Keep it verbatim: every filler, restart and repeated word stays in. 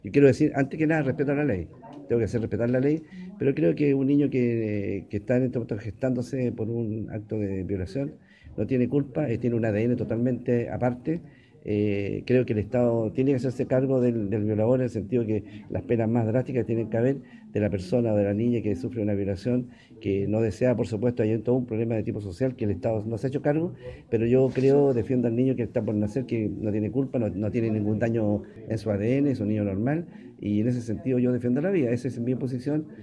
Yo quiero decir, antes que nada, respeto a la ley. Tengo que hacer respetar la ley, pero creo que un niño que, que está en este momento gestándose por un acto de violación no tiene culpa, eh, tiene un A D N totalmente aparte. Eh, creo que el Estado tiene que hacerse cargo del, del violador en el sentido que las penas más drásticas tienen que haber de la persona o de la niña que sufre una violación que no desea, por supuesto, hay todo un problema de tipo social que el Estado no se ha hecho cargo, pero yo creo, defiendo al niño que está por nacer, que no tiene culpa, no, no tiene ningún daño en su A D N, es un niño normal, y en ese sentido yo defiendo la vida, esa es mi posición.